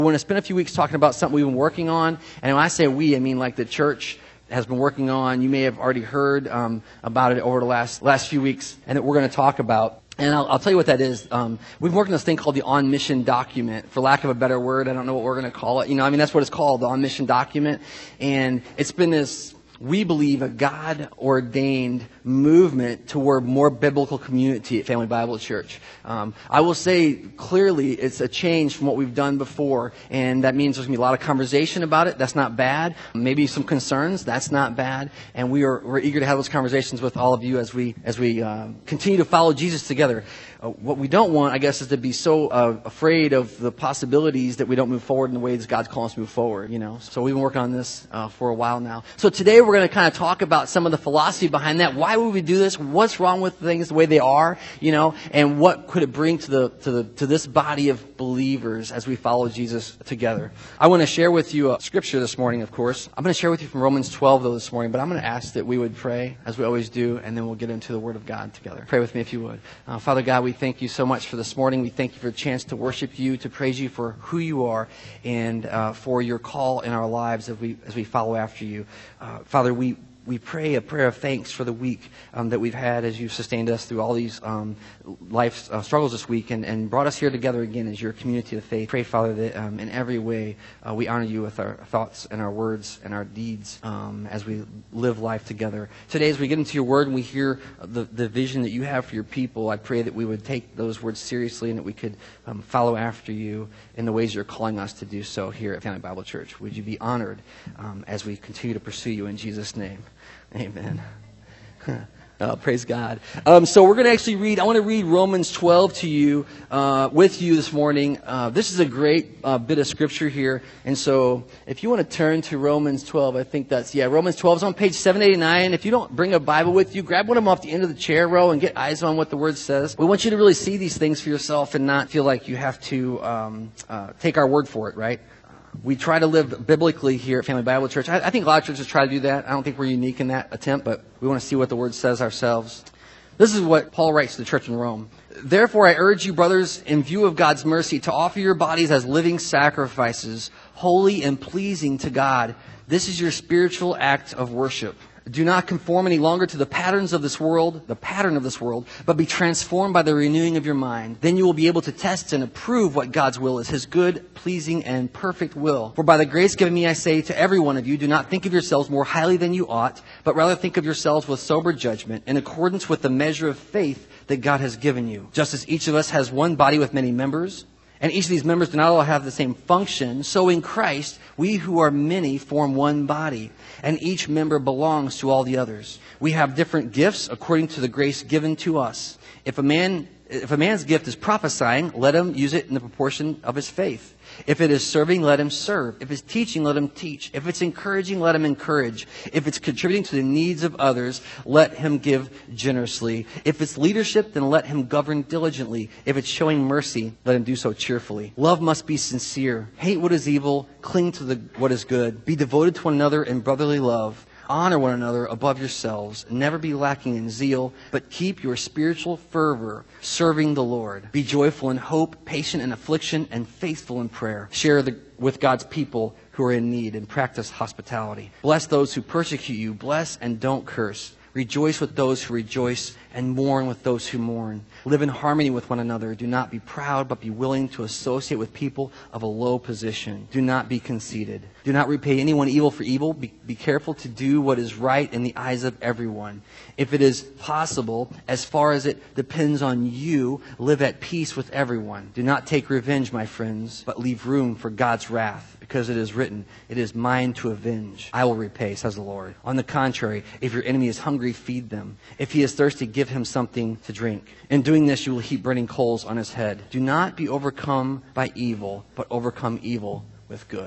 We want to spend a few weeks talking about something we've been working on. And when I say we, I mean like the church has been working on. You may have already heard about it over the last few weeks, and that we're going to talk about. And I'll tell you what that is. We've worked on this thing called the On Mission document. For lack of a better word, I don't know what we're going to call it. That's what it's called, the On Mission document. And it's been this, we believe, a God-ordained movement toward more biblical community at Family Bible Church. I will say clearly it's a change from what we've done before, and that means there's going to be a lot of conversation about it. That's not bad. Maybe some concerns. That's not bad. And we're eager to have those conversations with all of you as we continue to follow Jesus together. What we don't want, I guess, is to be so afraid of the possibilities that we don't move forward in the ways God's calling us to move forward. So we've been working on this for a while now. So today we're going to kind of talk about some of the philosophy behind that. Why would we do this? What's wrong with things the way they are? And what could it bring to this body of believers as we follow Jesus together? I want to share with you a scripture this morning. Of course, I'm going to share with you from Romans 12 though this morning. But I'm going to ask that we would pray as we always do, and then we'll get into the Word of God together. Pray with me if you would. Father God, we thank you so much for this morning. We thank you for the chance to worship you, to praise you for who you are, and for your call in our lives as we follow after you. Father, we pray a prayer of thanks for the week that we've had as you've sustained us through all these life struggles this week and brought us here together again as your community of faith. Pray, Father, that in every way we honor you with our thoughts and our words and our deeds as we live life together. Today, as we get into your word and we hear the vision that you have for your people, I pray that we would take those words seriously and that we could follow after you in the ways you're calling us to do so here at Family Bible Church. Would you be honored as we continue to pursue you in Jesus' name? Amen. Praise God. So we're going to actually I want to read Romans 12 to you, with you this morning. This is a great bit of scripture here. And so if you want to turn to Romans 12, I think Romans 12 is on page 789. If you don't bring a Bible with you, grab one of them off the end of the chair row and get eyes on what the Word says. We want you to really see these things for yourself and not feel like you have to take our word for it, right? We try to live biblically here at Family Bible Church. I think a lot of churches try to do that. I don't think we're unique in that attempt, but we want to see what the Word says ourselves. This is what Paul writes to the church in Rome. Therefore, I urge you, brothers, in view of God's mercy, to offer your bodies as living sacrifices, holy and pleasing to God. This is your spiritual act of worship. Do not conform any longer to the pattern of this world, but be transformed by the renewing of your mind. Then you will be able to test and approve what God's will is, His good, pleasing, and perfect will. For by the grace given me, I say to every one of you, do not think of yourselves more highly than you ought, but rather think of yourselves with sober judgment, in accordance with the measure of faith that God has given you. Just as each of us has one body with many members, and each of these members do not all have the same function, so in Christ, we who are many form one body, and each member belongs to all the others. We have different gifts according to the grace given to us. If a man's gift is prophesying, let him use it in the proportion of his faith. If it is serving, let him serve. If it's teaching, let him teach. If it's encouraging, let him encourage. If it's contributing to the needs of others, let him give generously. If it's leadership, then let him govern diligently. If it's showing mercy, let him do so cheerfully. Love must be sincere. Hate what is evil. Cling to what is good. Be devoted to one another in brotherly love. Honor one another above yourselves. Never be lacking in zeal, but keep your spiritual fervor serving the Lord. Be joyful in hope, patient in affliction, and faithful in prayer. Share with God's people who are in need and practice hospitality. Bless those who persecute you. Bless and don't curse. Rejoice with those who rejoice and mourn with those who mourn. Live in harmony with one another. Do not be proud, but be willing to associate with people of a low position. Do not be conceited. Do not repay anyone evil for evil. Be careful to do what is right in the eyes of everyone. If it is possible, as far as it depends on you, live at peace with everyone. Do not take revenge, my friends, but leave room for God's wrath, because it is written, it is mine to avenge. I will repay, says the Lord. On the contrary, if your enemy is hungry, feed them. If he is thirsty, give him something to drink. In doing this, you will heap burning coals on his head. Do not be overcome by evil, but overcome evil with good.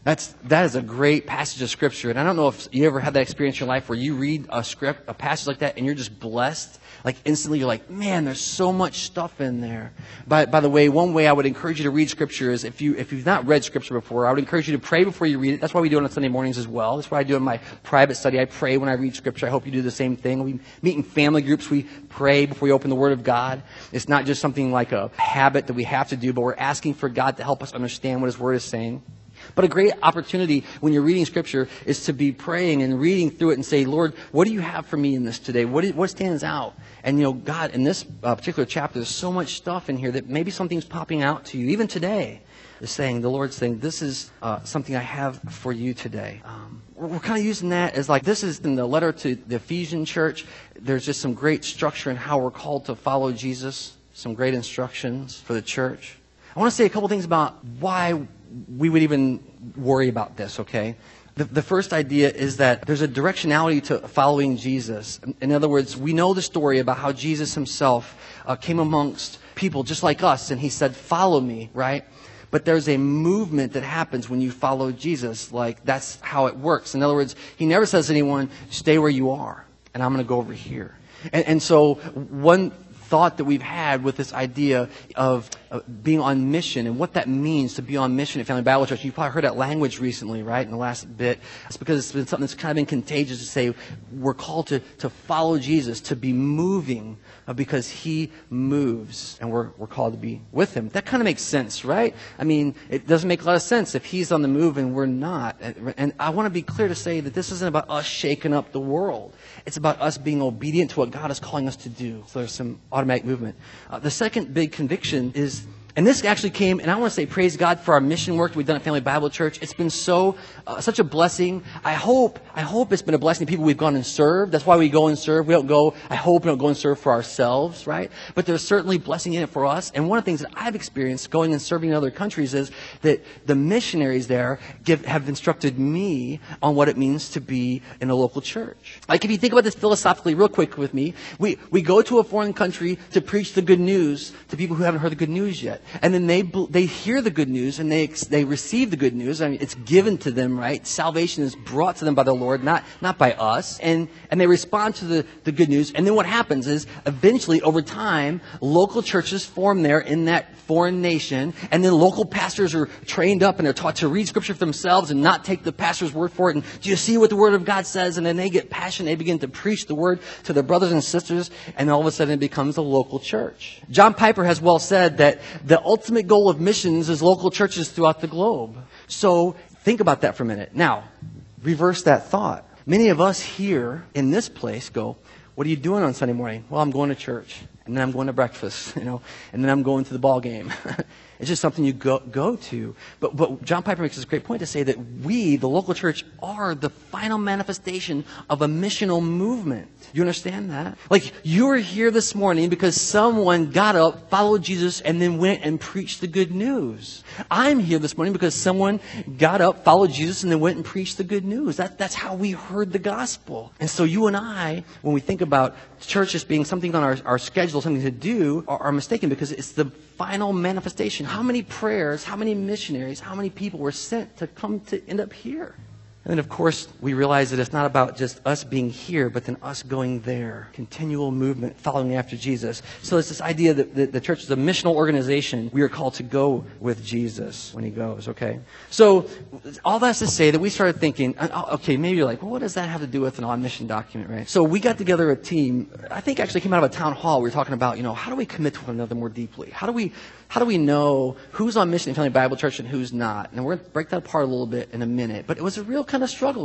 That is a great passage of Scripture. And I don't know if you ever had that experience in your life where you read a passage like that and you're just blessed. Like instantly you're like, man, there's so much stuff in there. By the way, one way I would encourage you to read Scripture is if you've not read Scripture before, I would encourage you to pray before you read it. That's why we do it on Sunday mornings as well. That's why I do in my private study. I pray when I read Scripture. I hope you do the same thing. We meet in family groups. We pray before we open the Word of God. It's not just something like a habit that we have to do, but we're asking for God to help us understand what His Word is saying. But a great opportunity when you're reading Scripture is to be praying and reading through it and say, Lord, what do you have for me in this today? What stands out? And, God, in this particular chapter, there's so much stuff in here that maybe something's popping out to you. Even today, the Lord's saying, this is something I have for you today. We're kind of using that as like, this is in the letter to the Ephesian church. There's just some great structure in how we're called to follow Jesus. Some great instructions for the church. I want to say a couple things about why we would even worry about this, okay? The first idea is that there's a directionality to following Jesus. In other words, we know the story about how Jesus himself came amongst people just like us, and he said, follow me, right? But there's a movement that happens when you follow Jesus. Like, that's how it works. In other words, he never says to anyone, stay where you are, and I'm going to go over here. And so one thought that we've had with this idea of being on mission and what that means to be on mission at Family Bible Church. You've probably heard that language recently, right, in the last bit. It's because it's been something that's kind of been contagious to say we're called to follow Jesus, to be moving because he moves, and we're called to be with him. That kind of makes sense, right? I mean, it doesn't make a lot of sense if he's on the move and we're not. And I want to be clear to say that this isn't about us shaking up the world. It's about us being obedient to what God is calling us to do. So there's some automatic movement. The second big conviction is, and this actually came, and I want to say praise God for our mission work that we've done at Family Bible Church. It's been such a blessing. I hope it's been a blessing to people we've gone and served. That's why we go and serve. We don't go and serve for ourselves, right? But there's certainly blessing in it for us. And one of the things that I've experienced going and serving in other countries is that the missionaries there have instructed me on what it means to be in a local church. Like if you think about this philosophically real quick with me, we go to a foreign country to preach the good news to people who haven't heard the good news yet. And then they hear the good news and they receive the good news. I mean, it's given to them, right? Salvation is brought to them by the Lord, not by us. And they respond to the good news. And then what happens is eventually over time, local churches form there in that foreign nation. And then local pastors are trained up and they're taught to read Scripture for themselves and not take the pastor's word for it. And do you see what the Word of God says? And then they get passionate. They begin to preach the Word to their brothers and sisters. And all of a sudden it becomes a local church. John Piper has well said that the ultimate goal of missions is local churches throughout the globe. So think about that for a minute. Now, reverse that thought. Many of us here in this place go, what are you doing on Sunday morning? Well, I'm going to church. And then I'm going to breakfast, and then I'm going to the ball game. It's just something you go to. But John Piper makes this great point to say that we, the local church, are the final manifestation of a missional movement. You understand that? Like, you're here this morning because someone got up, followed Jesus, and then went and preached the good news. I'm here this morning because someone got up, followed Jesus, and then went and preached the good news. That's how we heard the gospel. And so you and I, when we think about church as being something on our schedule, something to do, are mistaken because it's the final manifestation. How many prayers, how many missionaries, how many people were sent to come to end up here? And then, of course, we realize that it's not about just us being here, but then us going there. Continual movement, following after Jesus. So it's this idea that the church is a missional organization. We are called to go with Jesus when he goes, okay? So all that's to say that we started thinking, okay, maybe you're like, well, what does that have to do with an on-mission document, right? So we got together a team, I think actually came out of a town hall. We were talking about, how do we commit to one another more deeply? How do we know who's on mission in Family Bible Church and who's not? And we're going to break that apart a little bit in a minute. But it was a real kind of struggle,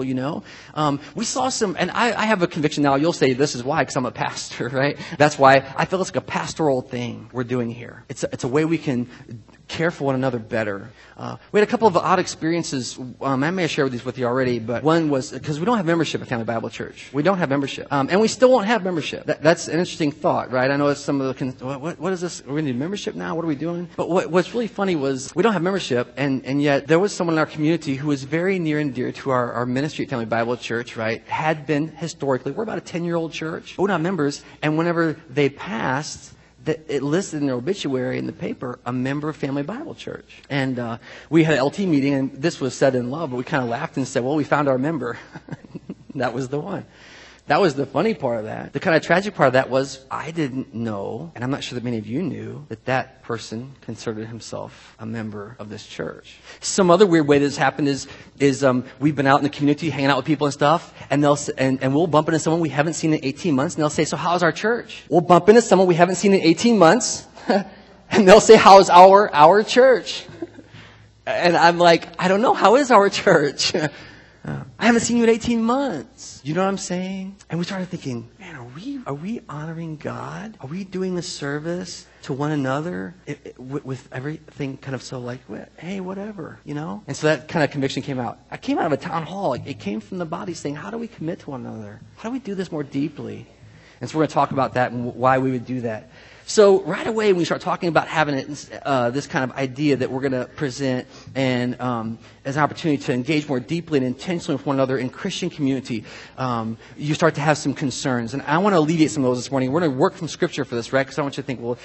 We saw some, and I have a conviction now. You'll say this is why, because I'm a pastor, right? That's why I feel it's like a pastoral thing we're doing here. It's a way we can care for one another better. We had a couple of odd experiences. I may have shared these with you already, but one was because we don't have membership at Family Bible Church. We don't have membership. And we still won't have membership. That's an interesting thought, right? I know it's some of the, what is this? We're going to need membership now? What are we doing? But what's really funny was we don't have membership, and yet there was someone in our community who was very near and dear to our ministry at Family Bible Church, right? Had been historically. We're about a 10-year-old church. We're not members. And whenever they passed, that it listed in their obituary in the paper, a member of Family Bible Church. And we had an LT meeting, and this was said in love, but we kind of laughed and said, well, we found our member. That was the one. That was the funny part of that. The kind of tragic part of that was I didn't know, and I'm not sure that many of you knew, that that person considered himself a member of this church. Some other weird way this happened is we've been out in the community hanging out with people and stuff, and we'll bump into someone we haven't seen in 18 months, and they'll say, so how's our church? We'll bump into someone we haven't seen in 18 months, and they'll say, how's our church? And I'm like, I don't know, how is our church? I haven't seen you in 18 months. You know what I'm saying? And we started thinking, man, are we honoring God? Are we doing a service to one another with everything kind of so like, hey, whatever, you know? And so that kind of conviction came out. I came out of a town hall. It came from the body saying, how do we commit to one another? How do we do this more deeply? And so we're going to talk about that and why we would do that. So right away, when we start talking about having this kind of idea that we're going to present and as an opportunity to engage more deeply and intentionally with one another in Christian community, you start to have some concerns. And I want to alleviate some of those this morning. We're going to work from Scripture for this, right? Because I want you to think, well,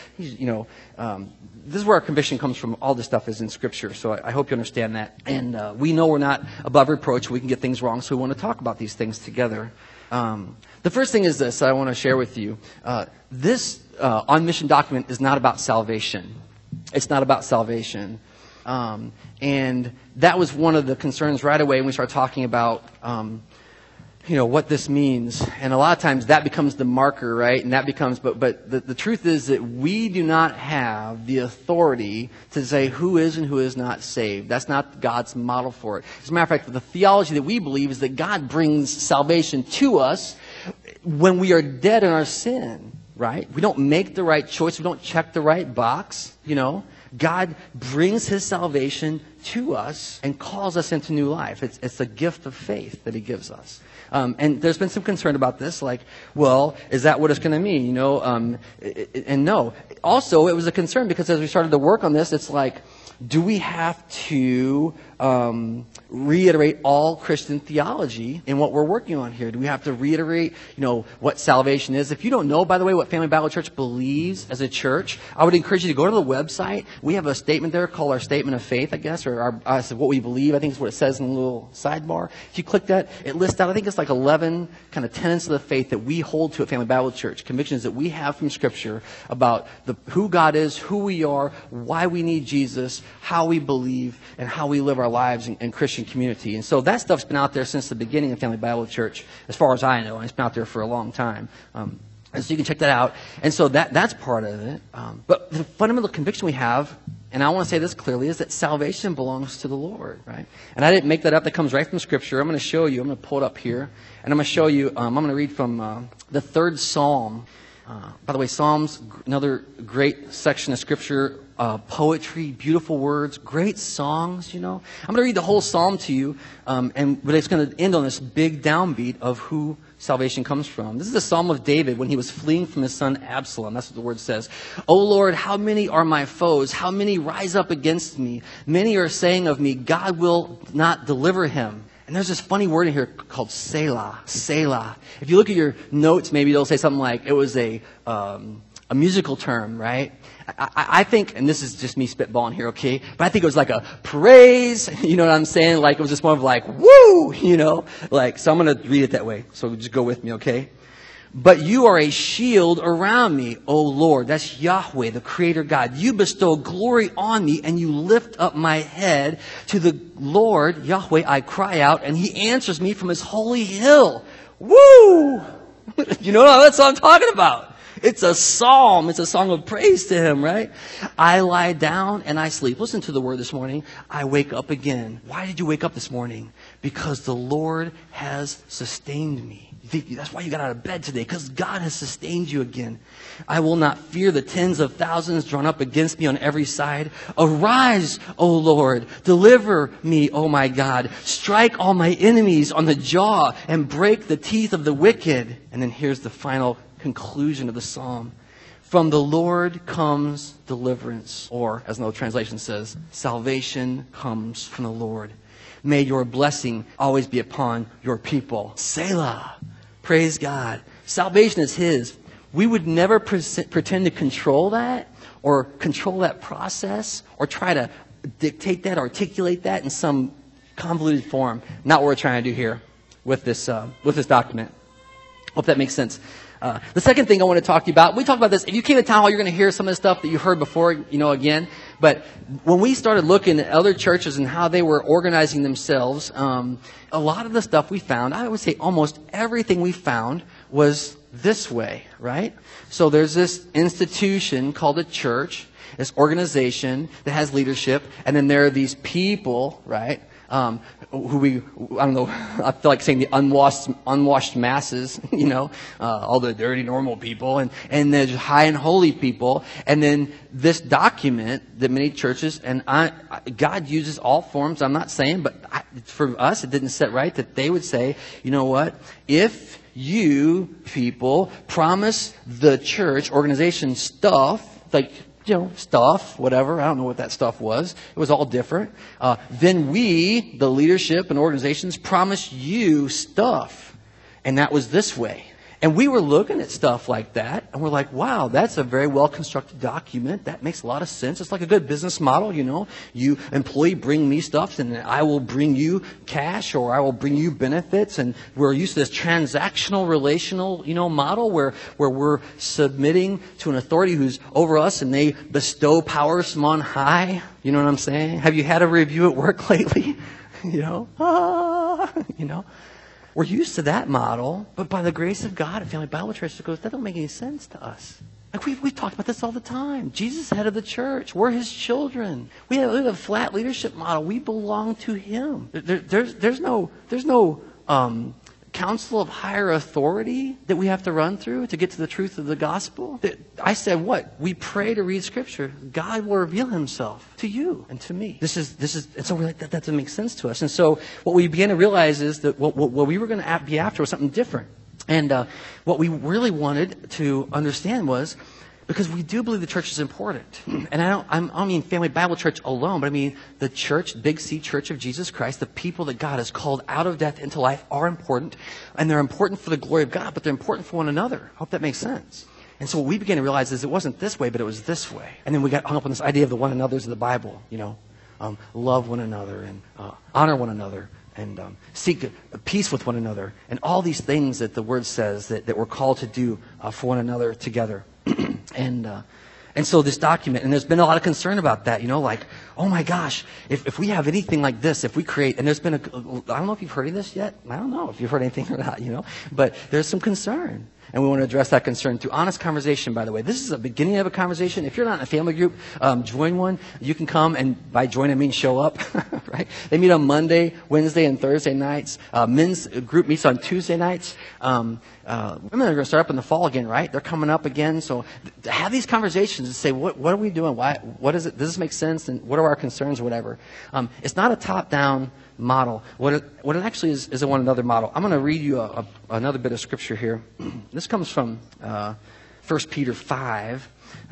this is where our conviction comes from. All this stuff is in Scripture. So I hope you understand that. And we know we're not above reproach. We can get things wrong. So we want to talk about these things together. The first thing is this I want to share with you. This on mission document is not about salvation. It's not about salvation. And that was one of the concerns right away when we start talking about, what this means. And a lot of times that becomes the marker, right? And that becomes, but the truth is that we do not have the authority to say who is and who is not saved. That's not God's model for it. As a matter of fact, the theology that we believe is that God brings salvation to us when we are dead in our sin. Right? We don't make the right choice. We don't check the right box. God brings His salvation to us and calls us into new life. It's a gift of faith that He gives us. And there's been some concern about this, like, well, is that what it's going to mean? And no. Also, it was a concern because as we started to work on this, it's like, do we have to reiterate all Christian theology in what we're working on here? Do we have to reiterate, what salvation is? If you don't know, by the way, what Family Bible Church believes as a church, I would encourage you to go to the website. We have a statement there called our Statement of Faith, I guess, or what we believe. I think is what it says in the little sidebar. If you click that, it lists out, I think it's like 11 kind of tenets of the faith that we hold to at Family Bible Church, convictions that we have from Scripture about who God is, who we are, why we need Jesus, how we believe, and how we live our lives in Christian community. And so that stuff's been out there since the beginning of Family Bible Church, as far as I know, and it's been out there for a long time. And so you can check that out. And so that's part of it. But the fundamental conviction we have, and I want to say this clearly, is that salvation belongs to the Lord, right? And I didn't make that up. That comes right from Scripture. I'm going to show you. I'm going to pull it up here. And I'm going to show you, I'm going to read from the 3rd Psalm. By the way, Psalms, another great section of Scripture, poetry, beautiful words, great songs, I'm going to read the whole Psalm to you, but it's going to end on this big downbeat of who salvation comes from. This is the Psalm of David when he was fleeing from his son Absalom. That's what the word says. O Lord, how many are my foes? How many rise up against me? Many are saying of me, God will not deliver him. And there's this funny word in here called Selah. Selah. If you look at your notes, maybe they'll say something like it was a musical term, right? I think, and this is just me spitballing here, okay? But I think it was like a praise, you know what I'm saying? Like it was just more of like, woo, so I'm going to read it that way. So just go with me, okay? But you are a shield around me, O Lord. That's Yahweh, the Creator God. You bestow glory on me and you lift up my head. To the Lord, Yahweh, I cry out and He answers me from His holy hill. Woo! That's what I'm talking about. It's a psalm. It's a song of praise to Him, right? I lie down and I sleep. Listen to the word this morning. I wake up again. Why did you wake up this morning? Because the Lord has sustained me. That's why you got out of bed today, because God has sustained you again. I will not fear the tens of thousands drawn up against me on every side. Arise, O Lord. Deliver me, O my God. Strike all my enemies on the jaw and break the teeth of the wicked. And then here's the final conclusion of the psalm. From the Lord comes deliverance, or as another translation says, salvation comes from the Lord. May your blessing always be upon your people. Selah. Praise God. Salvation is His. we would never pretend to control that or control that process or try to dictate that, articulate that in some convoluted form. Not what we're trying to do here with this document. Hope that makes sense. The second thing I want to talk to you about, we talked about this. If you came to town hall, you're going to hear some of the stuff that you heard before, again. But when we started looking at other churches and how they were organizing themselves, a lot of the stuff we found, I would say almost everything we found was this way, right? So there's this institution called a church, this organization that has leadership, and then there are these people, right? I don't know, I feel like saying the unwashed masses, all the dirty, normal people, and there's high and holy people. And then this document that many churches, and God uses all forms, I'm not saying, but for us, it didn't set right that they would say, you know what, if you people promise the church organization stuff, like, stuff, whatever. I don't know what that stuff was. It was all different. Then we, the leadership and organizations, promise you stuff. And that was this way. And we were looking at stuff like that, and we're like, wow, that's a very well-constructed document. That makes a lot of sense. It's like a good business model, You, employee, bring me stuff, and I will bring you cash, or I will bring you benefits. And we're used to this transactional, relational, model where we're submitting to an authority who's over us, and they bestow powers from on high. You know what I'm saying? Have you had a review at work lately? We're used to that model, but by the grace of God at Family Bible Church, it goes, that don't make any sense to us. Like we've talked about this all the time. Jesus is head of the church. We're his children. We have a flat leadership model. We belong to him. There's no council of higher authority that we have to run through to get to the truth of the gospel. I said, what? We pray to read scripture. God will reveal himself to you and to me. This is, and so we're like, that doesn't make sense to us. And so what we began to realize is that what we were going to be after was something different. And what we really wanted to understand was, because we do believe the church is important. And I don't mean Family Bible Church alone, but I mean the church, Big C Church of Jesus Christ, the people that God has called out of death into life are important. And they're important for the glory of God, but they're important for one another. I hope that makes sense. And so what we began to realize is it wasn't this way, but it was this way. And then we got hung up on this idea of the one another's of the Bible, love one another and honor one another. And seek peace with one another. And all these things that the Word says that we're called to do for one another together. And so this document, and there's been a lot of concern about that, like, oh my gosh, if we have anything like this, if we create, and there's been I don't know if you've heard of this yet. I don't know if you've heard anything or not, but there's some concern. And we want to address that concern through honest conversation, by the way. This is the beginning of a conversation. If you're not in a family group, join one. You can come, and by join I mean show up, right? They meet on Monday, Wednesday, and Thursday nights. Men's group meets on Tuesday nights. Women are going to start up in the fall again, right? They're coming up again. So have these conversations and say, what are we doing? What is it? Does this make sense? And what are our concerns or whatever? It's not a top-down model. What it actually is a one another model. I'm going to read you another bit of scripture here. This comes from 1 Peter 5.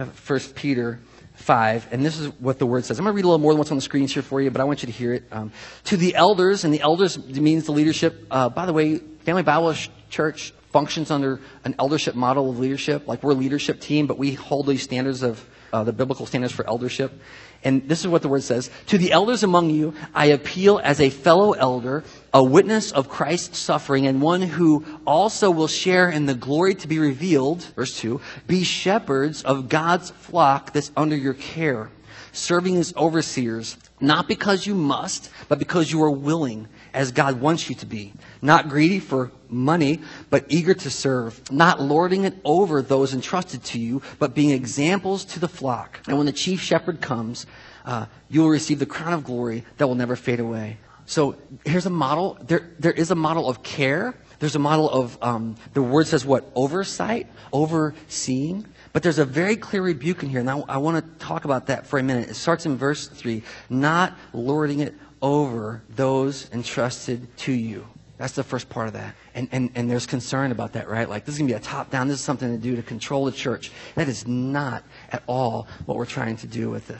1 Peter 5, and this is what the word says. I'm going to read a little more than what's on the screens here for you, but I want you to hear it. To the elders, and the elders means the leadership. By the way, Family Bible Church functions under an eldership model of leadership. Like we're a leadership team, but we hold these standards of the biblical standards for eldership. And this is what the word says. To the elders among you, I appeal as a fellow elder, a witness of Christ's suffering, and one who also will share in the glory to be revealed. Verse 2, be shepherds of God's flock that's under your care, serving as overseers, not because you must, but because you are willing, as God wants you to be. Not greedy for money, but eager to serve. Not lording it over those entrusted to you, but being examples to the flock. And when the chief shepherd comes, you will receive the crown of glory that will never fade away. So here's a model. There is a model of care. There's a model of, the word says what? Oversight, overseeing. But there's a very clear rebuke in here, and I want to talk about that for a minute. It starts in verse 3. Not lording it over those entrusted to you. That's the first part of that. And there's concern about that, right? Like, this is going to be a top-down. This is something to do to control the church. That is not at all what we're trying to do with this.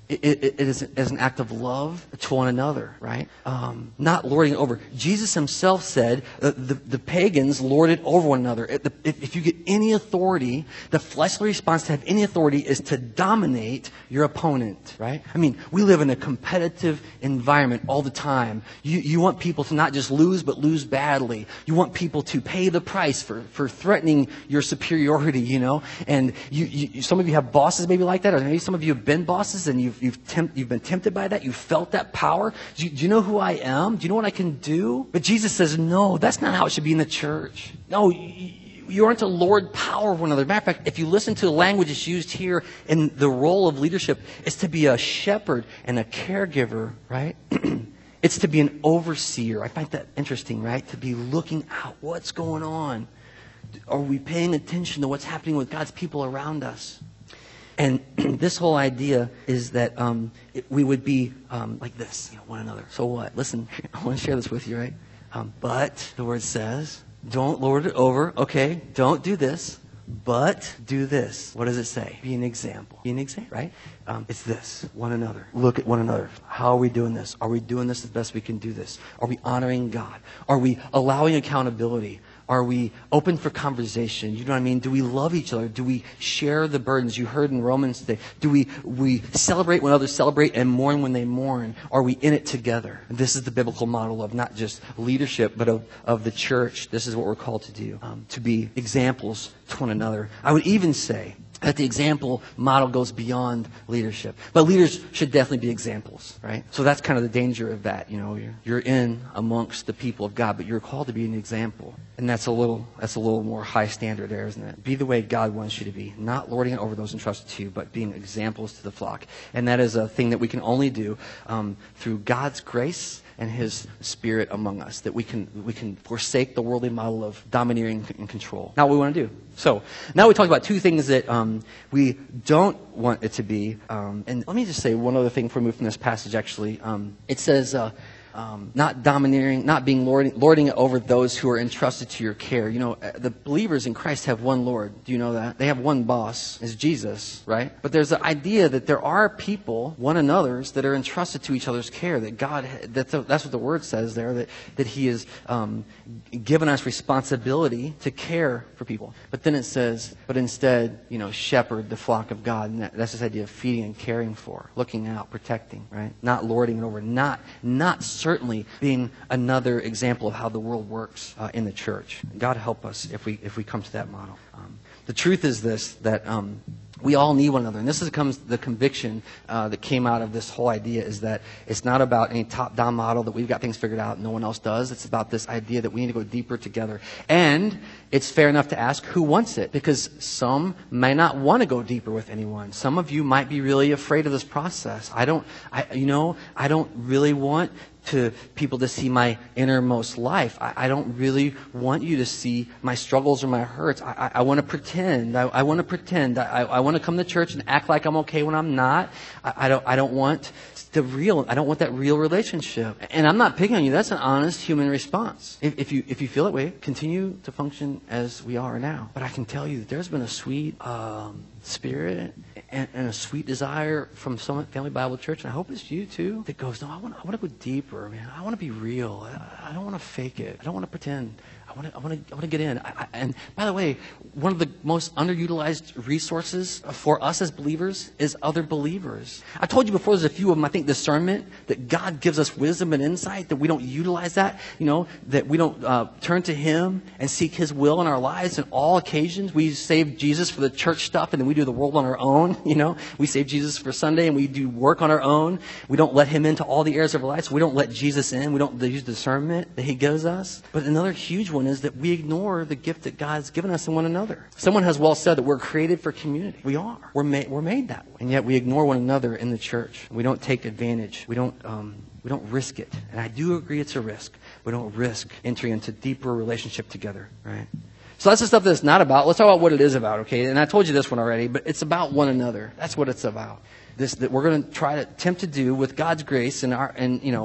it is as an act of love to one another, right? Not lording it over. Jesus himself said the pagans lorded over one another. If you get any authority, the fleshly response to have any authority is to dominate your opponent, right? I mean, we live in a competitive environment all the time. You want people to not just lose, but lose badly. You want people to pay the price for threatening your superiority, you know? And some of you have bosses maybe like that, or maybe some of you have been bosses and you've been tempted by that. You felt that power. Do you know who I am? Do you know what I can do? But Jesus says, no, that's not how it should be in the church. No, you aren't to lord power of one another. Matter of fact, if you listen to the language that's used here in the role of leadership, it's to be a shepherd and a caregiver, right? It's to be an overseer. I find that interesting, right? To be looking out. What's going on? Are we paying attention to what's happening with God's people around us? And this whole idea is that we would be like this, you know, one another. So what? Listen, I want to share this with you, right? But the word says, don't lord it over. Okay, don't do this, but do this. What does it say? Be an example. Be an example, right? It's this, one another. Look at one another. How are we doing this? Are we doing this the best we can do this? Are we honoring God? Are we allowing accountability? Are we open for conversation? You know what I mean? Do we love each other? Do we share the burdens? You heard in Romans today. Do we celebrate when others celebrate and mourn when they mourn? Are we in it together? And this is the biblical model of not just leadership, but of the church. This is what we're called to do, to be examples to one another. I would even say that the example model goes beyond leadership. But leaders should definitely be examples, right? So that's kind of the danger of that. You know, you're in amongst the people of God, but you're called to be an example. And that's a little more high standard there, isn't it? Be the way God wants you to be, not lording it over those entrusted to you, but being examples to the flock. And that is a thing that we can only do through God's grace and His Spirit among us, that we can forsake the worldly model of domineering and control. Not what we want to do. So now we talked about two things that we don't want it to be. And let me just say one other thing before we move from this passage. Actually, it says. Not domineering, not being lording it over those who are entrusted to your care. You know, the believers in Christ have one Lord. Do you know that? They have one boss, is Jesus, right? But there's the idea that there are people, one another's, that are entrusted to each other's care. That God, that's what the Word says there, that He has given us responsibility to care for people. But then it says, but instead, you know, shepherd the flock of God. And that's this idea of feeding and caring for, looking out, protecting, right? Not lording it over, not certainly being another example of how the world works in the church. God help us if we come to that model. The truth is this, that we all need one another. And this comes the conviction that came out of this whole idea, is that it's not about any top-down model that we've got things figured out and no one else does. It's about this idea that we need to go deeper together. And it's fair enough to ask who wants it, because some may not want to go deeper with anyone. Some of you might be really afraid of this process. I don't really want people to see my innermost life. I don't really want you to see my struggles or my hurts. I want to pretend. I want to pretend. I want to come to church and act like I'm okay when I'm not. I don't want I don't want that real relationship. And I'm not picking on you. That's an honest human response. If you feel that way, continue to function as we are now. But I can tell you that there's been a sweet spirit and a sweet desire from Summit Family Bible Church, and I hope it's you too, that goes, no, I want to go deeper, man. I want to be real. I don't want to fake it. I don't want to pretend. I want to get in. And by the way, one of the most underutilized resources for us as believers is other believers. I told you before, there's a few of them, I think, discernment, that God gives us wisdom and insight, that we don't utilize that, that we don't turn to Him and seek His will in our lives. On all occasions, we save Jesus for the church stuff, and then we do the world on our own, We save Jesus for Sunday, and we do work on our own. We don't let Him into all the areas of our lives. We don't let Jesus in. We don't use discernment that He gives us. But another huge one is that we ignore the gift that God's given us in one another. Someone has well said that we're created for community. We are. We're made that way. And yet we ignore one another in the church. We don't take advantage. We don't risk it. And I do agree it's a risk. We don't risk entering into deeper relationship together, right? So that's the stuff that it's not about. Let's talk about what it is about, okay? And I told you this one already, but it's about one another. That's what it's about. This that we're going to try to attempt to do with God's grace and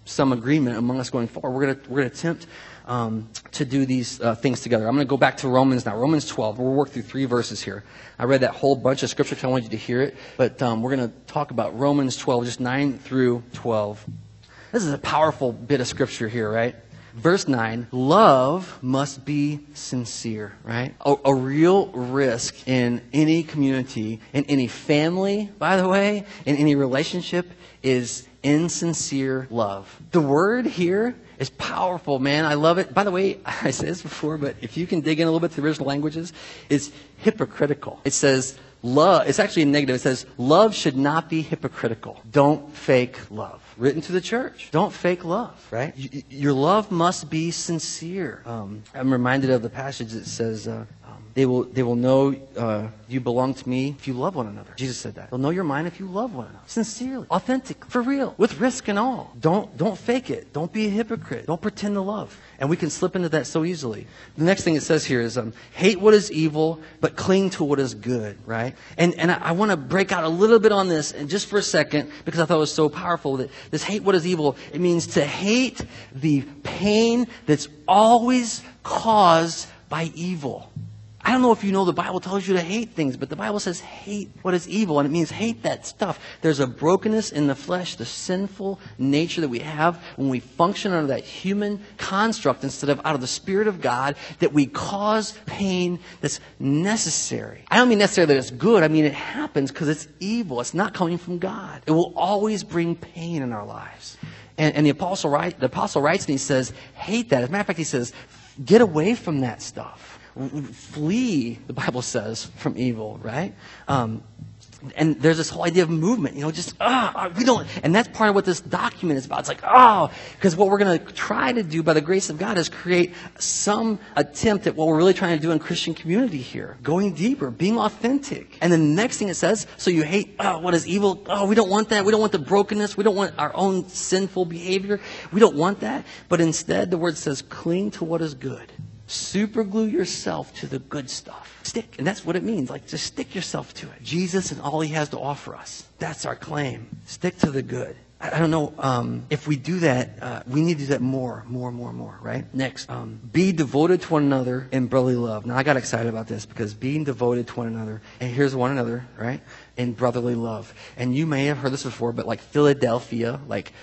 some agreement among us going forward. We're gonna attempt to do these things together. I'm going to go back to Romans now. Romans 12. We'll work through 3 verses here. I read that whole bunch of scripture because I wanted you to hear it. But we're going to talk about Romans 12, just 9 through 12. This is a powerful bit of scripture here, right? Verse 9, love must be sincere, right? A real risk in any community, in any family, by the way, in any relationship is insincere love. The word here is powerful, man. I love it. By the way, I said this before, but if you can dig in a little bit to the original languages, it's hypocritical. It says love, it's actually a negative. It says love should not be hypocritical. Don't fake love. Written to the church. Don't fake love, right? Your love must be sincere. I'm reminded of the passage that says, they will know you belong to me if you love one another. Jesus said that. They'll know you're mine if you love one another. Sincerely, authentic, for real, with risk and all. Don't fake it. Don't be a hypocrite. Don't pretend to love. And we can slip into that so easily. The next thing it says here is hate what is evil, but cling to what is good, right? And I want to break out a little bit on this and just for a second because I thought it was so powerful that this hate what is evil, it means to hate the pain that's always caused by evil. I don't know if you know the Bible tells you to hate things, but the Bible says hate what is evil, and it means hate that stuff. There's a brokenness in the flesh, the sinful nature that we have when we function under that human construct instead of out of the Spirit of God, that we cause pain that's necessary. I don't mean necessarily that it's good. I mean it happens because it's evil. It's not coming from God. It will always bring pain in our lives. And the apostle writes and he says, hate that. As a matter of fact, he says, get away from that stuff. Flee, the Bible says, from evil, right? And there's this whole idea of movement, we don't, and that's part of what this document is about. It's like, because what we're going to try to do by the grace of God is create some attempt at what we're really trying to do in Christian community here. Going deeper, being authentic. And the next thing it says, so you hate, what is evil? We don't want that. We don't want the brokenness. We don't want our own sinful behavior. We don't want that. But instead, the word says, cling to what is good. Super glue yourself to the good stuff. Stick. And that's what it means. Like, just stick yourself to it. Jesus and all he has to offer us. That's our claim. Stick to the good. I don't know if we do that, we need to do that more, right? Next, be devoted to one another in brotherly love. Now, I got excited about this because being devoted to one another, and here's one another, right? In brotherly love. And you may have heard this before, but like Philadelphia,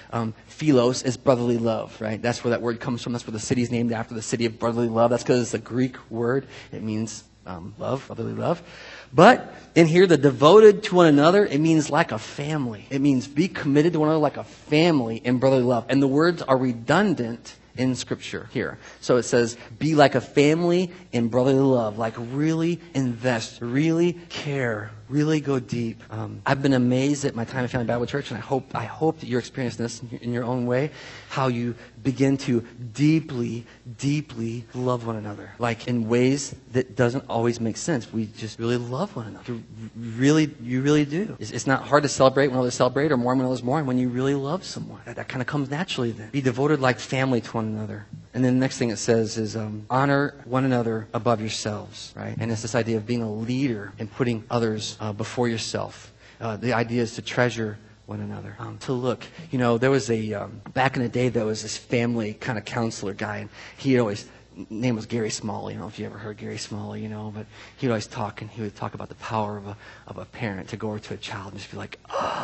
Philos is brotherly love, right? That's where that word comes from. That's where the city is named after, the city of brotherly love. That's because it's a Greek word. It means love, brotherly love. But in here, the devoted to one another, it means like a family. It means be committed to one another like a family in brotherly love. And the words are redundant in Scripture here. So it says, be like a family in brotherly love. Like really invest, really care, really go deep. I've been amazed at my time at Family Bible Church, and I hope that you're experiencing this in your own way, how you begin to deeply, deeply love one another. Like in ways that doesn't always make sense. We just really love one another. You really do. It's not hard to celebrate when others celebrate or mourn when others mourn when you really love someone. That kind of comes naturally then. Be devoted like family to one another. And then the next thing it says is honor one another above yourselves, right? And it's this idea of being a leader and putting others before yourself. The idea is to treasure one another. To look, there was back in the day, there was this family kind of counselor guy, and name was Gary Smalley. I don't know if you ever heard Gary Smalley, but he would always talk, and he would talk about the power of a parent to go over to a child and just be like,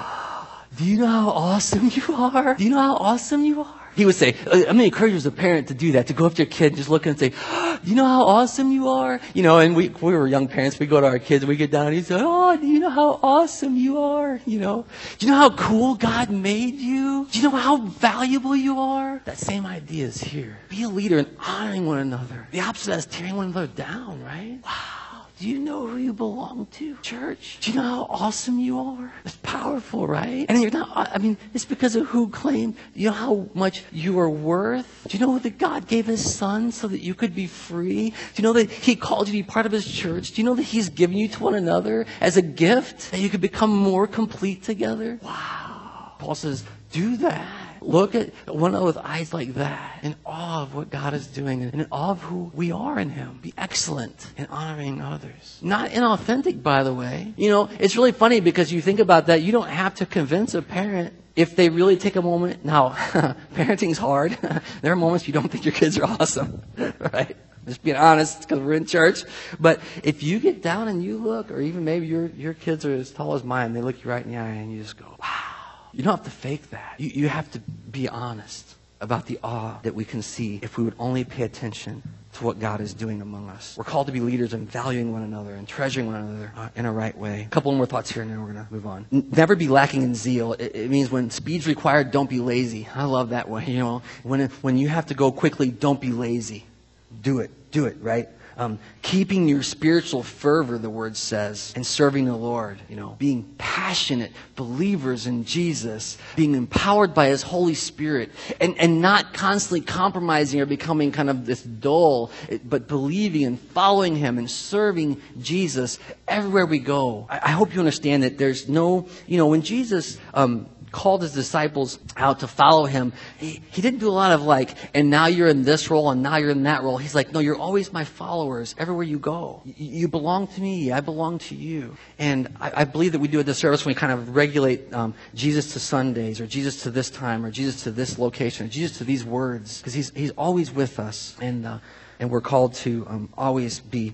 do you know how awesome you are? Do you know how awesome you are? He would say, I'm going to encourage you as a parent to do that, to go up to your kid and just look and say, do you know how awesome you are? And we were young parents. We go to our kids and we get down and he'd say, do you know how awesome you are? Do you know how cool God made you? Do you know how valuable you are? That same idea is here. Be a leader in honoring one another. The opposite of that is tearing one another down, right? Wow. Do you know who you belong to, church? Do you know how awesome you are? It's powerful, right? And you're not, it's because of who claimed, you know how much you are worth? Do you know that God gave his son so that you could be free? Do you know that he called you to be part of his church? Do you know that he's given you to one another as a gift, that you could become more complete together? Wow. Paul says, do that. look at one another with eyes like that, in awe of what God is doing, and in awe of who we are in Him. Be excellent in honoring others. Not inauthentic, by the way. You know, it's really funny because you think about that. You don't have to convince a parent if they really take a moment. Now, parenting's hard. There are moments you don't think your kids are awesome, right? Just being honest, because we're in church. But if you get down and you look, or even maybe your kids are as tall as mine, they look you right in the eye and you just go, wow. You don't have to fake that. You have to be honest about the awe that we can see if we would only pay attention to what God is doing among us. We're called to be leaders in valuing one another and treasuring one another in a right way. A couple more thoughts here and then we're going to move on. Never be lacking in zeal. It means when speed's required, don't be lazy. I love that way. You know, when you have to go quickly, don't be lazy. Do it, right? Keeping your spiritual fervor, the word says, and serving the Lord, you know, being passionate believers in Jesus, being empowered by His Holy Spirit, and not constantly compromising or becoming kind of this dull, but believing and following Him and serving Jesus everywhere we go. I hope you understand that there's no, you know, when Jesus called His disciples out to follow Him, he didn't do a lot of like, and now you're in this role and now you're in that role. He's like, no, you're always my followers everywhere you go. You belong to me. I belong to you. And I believe that we do a disservice when we kind of regulate Jesus to Sundays, or Jesus to this time, or Jesus to this location, or Jesus to these words, because he's always with us, and we're called to always be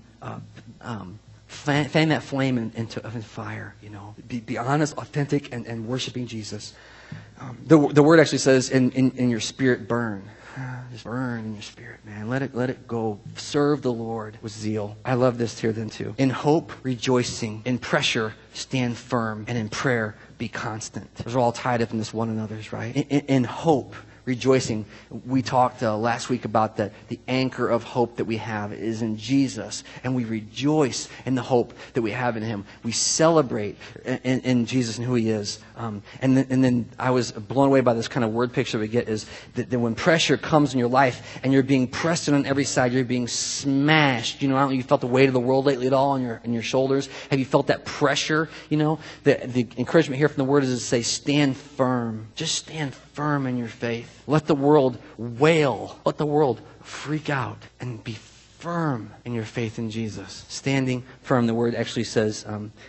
fan that flame into fire, you know. Be honest, authentic, and worshiping Jesus. The word actually says, in your spirit burn. Just burn in your spirit, man. Let it go. Serve the Lord with zeal. I love this here then too. In hope, rejoicing. In pressure, stand firm. And in prayer, be constant. Those are all tied up in this one another's, right? In hope, rejoicing. We talked last week about the anchor of hope that we have is in Jesus, and we rejoice in the hope that we have in Him. We celebrate in Jesus and who He is. And then I was blown away by this kind of word picture we get is that when pressure comes in your life and you're being pressed in on every side, you're being smashed. You know, I don't know if you felt the weight of the world lately at all on your shoulders. Have you felt that pressure? You know, the encouragement here from the Word is to say, stand firm. Just stand firm in your faith. Let the world wail. Let the world freak out, and be firm in your faith in Jesus. Standing firm, the word actually says,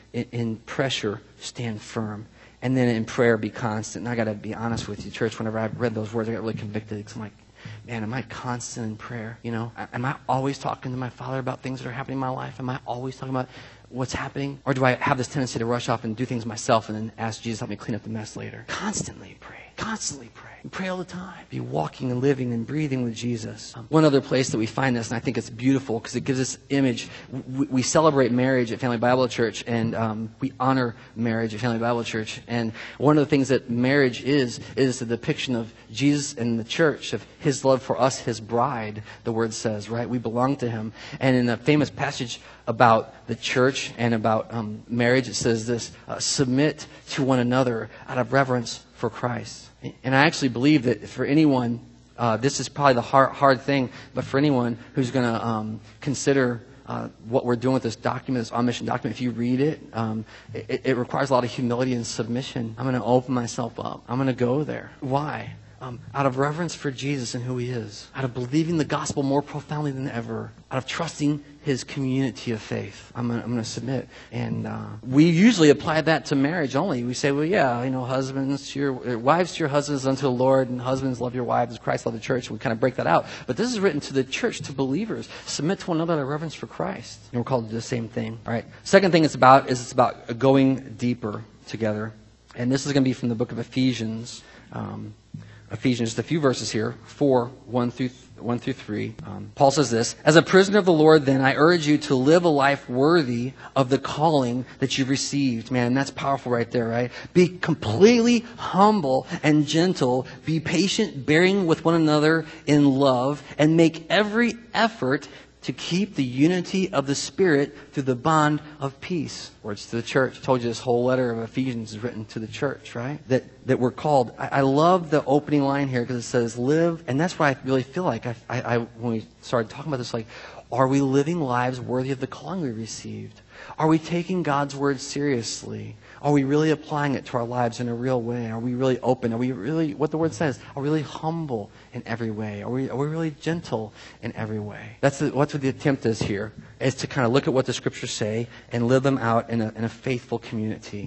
in pressure, stand firm. And then in prayer, be constant. And I got to be honest with you, church, whenever I read those words, I got really convicted. Because I'm like, man, am I constant in prayer? You know, am I always talking to my Father about things that are happening in my life? Am I always talking about what's happening? Or do I have this tendency to rush off and do things myself and then ask Jesus to help me clean up the mess later? Constantly pray. Constantly pray. And pray all the time. Be walking and living and breathing with Jesus. One other place that we find this, and I think it's beautiful because it gives us image. We celebrate marriage at Family Bible Church, and we honor marriage at Family Bible Church. And one of the things that marriage is the depiction of Jesus and the church, of His love for us, His bride, the word says, right? We belong to Him. And in a famous passage about the church and about marriage, it says this, submit to one another out of reverence for Christ. And I actually believe that for anyone, this is probably the hard thing, but for anyone who's going to consider what we're doing with this document, this on-mission document, if you read it, it requires a lot of humility and submission. I'm going to open myself up. I'm going to go there. Why? Out of reverence for Jesus and who He is, out of believing the gospel more profoundly than ever, out of trusting His community of faith, I'm going to submit. And we usually apply that to marriage only. We say, well, yeah, you know, wives to your husbands unto the Lord, and husbands love your wives as Christ loved the church. We kind of break that out. But this is written to the church, to believers. Submit to one another out of reverence for Christ. And we're called to do the same thing. All right. Second thing it's about going deeper together. And this is going to be from the book of Ephesians. Ephesians, just a few verses here, 4, 1 through 3. Paul says this, as a prisoner of the Lord, then, I urge you to live a life worthy of the calling that you've received. Man, that's powerful right there, right? Be completely humble and gentle. Be patient, bearing with one another in love, and make every effort to keep the unity of the Spirit through the bond of peace. Words to the church. I told you this whole letter of Ephesians is written to the church, right? That we're called. I love the opening line here because it says live. And that's what I really feel like. When we started talking about this, like, are we living lives worthy of the calling we received? Are we taking God's word seriously? Are we really applying it to our lives in a real way? Are we really open? Are we really, what the Word says, are we really humble in every way? Are we really gentle in every way? That's what the attempt is here, is to kind of look at what the Scriptures say and live them out in a faithful community.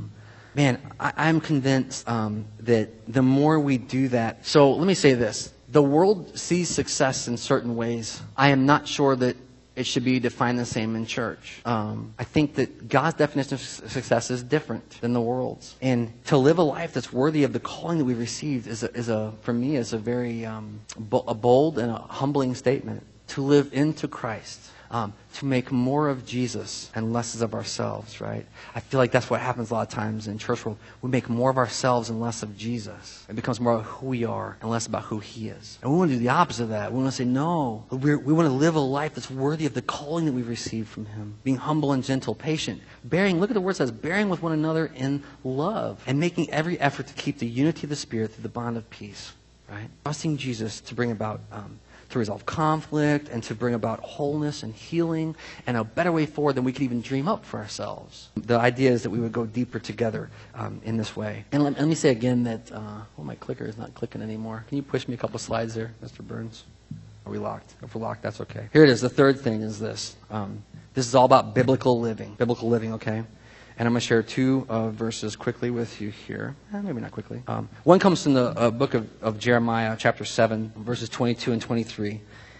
Man, I'm convinced that the more we do that, so let me say this. The world sees success in certain ways. I am not sure that it should be defined the same in church. I think that God's definition of success is different than the world's. And to live a life that's worthy of the calling that we've received for me, is a very a bold and a humbling statement. To live into Christ. To make more of Jesus and less of ourselves, right? I feel like that's what happens a lot of times in church world. We make more of ourselves and less of Jesus. It becomes more of who we are and less about who He is. And we want to do the opposite of that. We want to say, no, we want to live a life that's worthy of the calling that we've received from Him. Being humble and gentle, patient, bearing, look at the word says, bearing with one another in love, and making every effort to keep the unity of the Spirit through the bond of peace, right? Trusting Jesus to bring about to resolve conflict and to bring about wholeness and healing and a better way forward than we could even dream up for ourselves. The idea is that we would go deeper together in this way. And let me say again that, my clicker is not clicking anymore. Can you push me a couple slides there, Mr. Burns? Are we locked? If we're locked, that's okay. Here it is. The third thing is this. This is all about biblical living. Biblical living, okay? And I'm going to share two verses quickly with you here. Maybe not quickly. One comes from the book of Jeremiah, chapter 7, verses 22 and 23.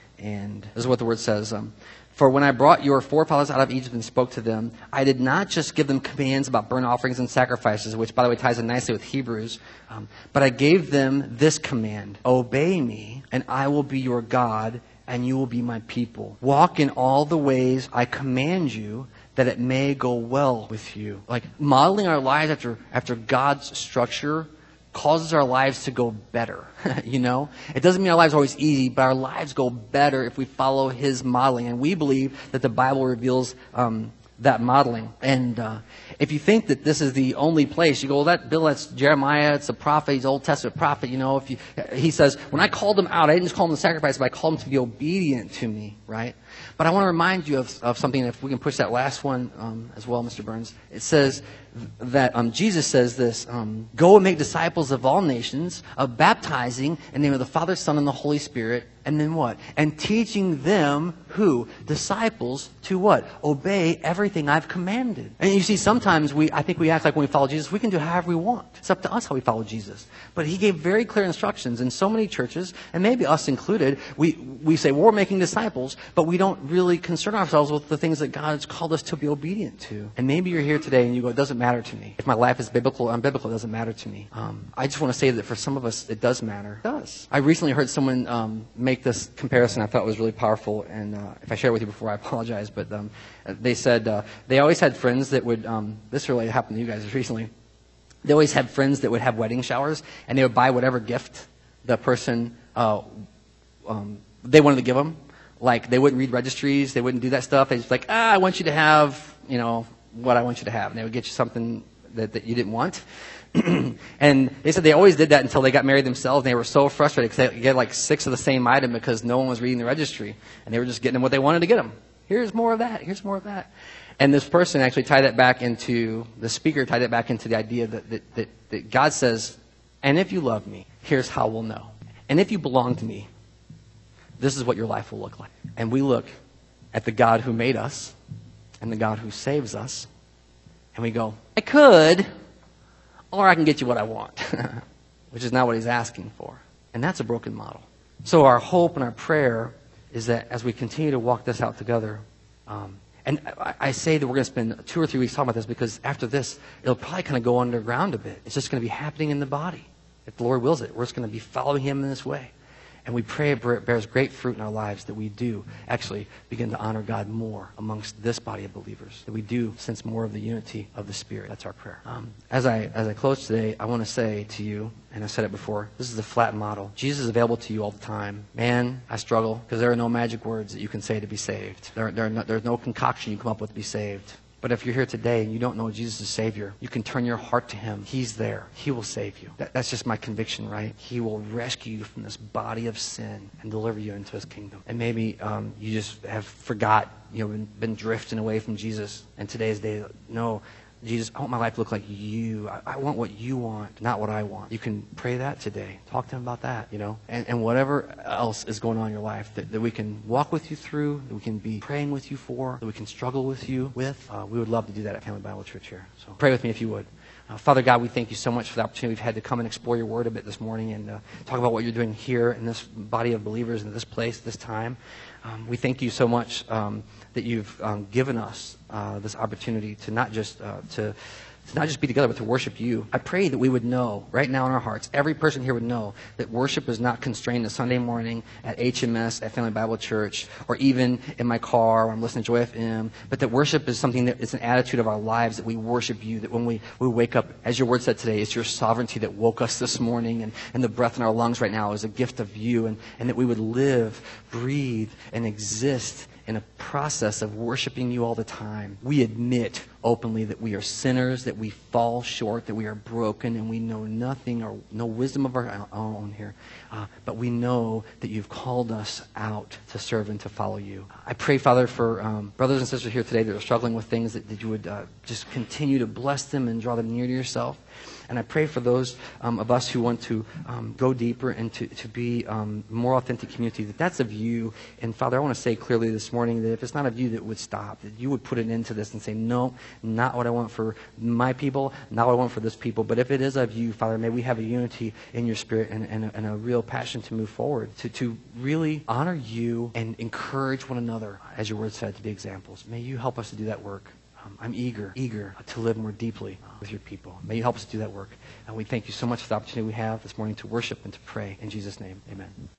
And this is what the word says. For when I brought your forefathers out of Egypt and spoke to them, I did not just give them commands about burnt offerings and sacrifices, which, by the way, ties in nicely with Hebrews, but I gave them this command: obey me, and I will be your God, and you will be my people. Walk in all the ways I command you, that it may go well with you. Like modeling our lives after God's structure causes our lives to go better. You know? It doesn't mean our lives are always easy, but our lives go better if we follow His modeling. And we believe that the Bible reveals that modeling. And if you think that this is the only place, you go, well, that's Jeremiah, it's a prophet, he's an Old Testament prophet, you know. He says, when I called them out, I didn't just call them to sacrifice, but I called them to be obedient to me, right? But I want to remind you of something, if we can push that last one as well, Mr. Burns. It says that Jesus says this, go and make disciples of all nations, baptizing in the name of the Father, Son, and the Holy Spirit. And then what? And teaching them, who? Disciples, to what? Obey everything I've commanded. And you see, sometimes I think we act like when we follow Jesus, we can do however we want. It's up to us how we follow Jesus. But He gave very clear instructions. In so many churches, and maybe us included, we say, well, we're making disciples, but we don't really concern ourselves with the things that God's called us to be obedient to. And maybe you're here today and you go, it doesn't matter to me. If my life is biblical or unbiblical, it doesn't matter to me. I just want to say that for some of us, it does matter. It does. I recently heard someone make this comparison I thought was really powerful, and if I shared it with you before, I apologize, but they said they always had friends that would, this really happened to you guys recently, they always had friends that would have wedding showers, and they would buy whatever gift the person they wanted to give them. Like, they wouldn't read registries, they wouldn't do that stuff. They just like, I want you to have, what I want you to have. And they would get you something that you didn't want. And they said they always did that until they got married themselves. And they were so frustrated because they get like 6 of the same item because no one was reading the registry. And they were just getting them what they wanted to get them. Here's more of that. Here's more of that. And this person actually tied that back into, the speaker tied it back into the idea that God says, and if you love me, here's how we'll know. And if you belong to me, this is what your life will look like. And we look at the God who made us and the God who saves us, and we go, I could, or I can get you what I want, which is not what He's asking for. And that's a broken model. So our hope and our prayer is that as we continue to walk this out together, and I say that we're going to spend 2 or 3 weeks talking about this because after this, it'll probably kind of go underground a bit. It's just going to be happening in the body. If the Lord wills it, we're just going to be following Him in this way. And we pray it bears great fruit in our lives, that we do actually begin to honor God more amongst this body of believers, that we do sense more of the unity of the Spirit. That's our prayer. As I close today, I want to say to you, and I said it before, this is the flat model. Jesus is available to you all the time. Man, I struggle because there are no magic words that you can say to be saved. There's no concoction you come up with to be saved. But if you're here today and you don't know Jesus as Savior, you can turn your heart to Him. He's there. He will save you. That's just my conviction, right? He will rescue you from this body of sin and deliver you into His kingdom. And maybe you just have been drifting away from Jesus. And today's day, no, Jesus, I want my life to look like you. I want what you want, not what I want. You can pray that today. Talk to him about that, and whatever else is going on in your life that we can walk with you through, that we can be praying with you for, that we can struggle with you with. We would love to do that at Family Bible Church here. So pray with me if you would. Father God, we thank you so much for the opportunity we've had to come and explore your word a bit this morning and talk about what you're doing here in this body of believers in this place, this time. We thank you so much that you've given us this opportunity to not just be together, but to worship you. I pray that we would know right now in our hearts, every person here would know that worship is not constrained to Sunday morning at HMS, at Family Bible Church, or even in my car when I'm listening to Joy FM, but that worship is something that is an attitude of our lives, that we worship you, that when we wake up, as your word said today, it's your sovereignty that woke us this morning, and the breath in our lungs right now is a gift of you, and that we would live, breathe, and exist in a process of worshiping you all the time. We admit openly that we are sinners, that we fall short, that we are broken, and we know nothing or no wisdom of our own here. But we know that you've called us out to serve and to follow you. I pray, Father, for brothers and sisters here today that are struggling with things, that you would just continue to bless them and draw them near to yourself. And I pray for those of us who want to go deeper and to be more authentic community, that's of you. And Father, I want to say clearly this morning that if it's not of you, that it would stop, that you would put an end to this and say, no, not what I want for my people, not what I want for this people. But if it is of you, Father, may we have a unity in your spirit and a real passion to move forward, to really honor you and encourage one another, as your word said, to be examples. May you help us to do that work. I'm eager to live more deeply with your people. May you help us do that work. And we thank you so much for the opportunity we have this morning to worship and to pray. In Jesus' name, amen.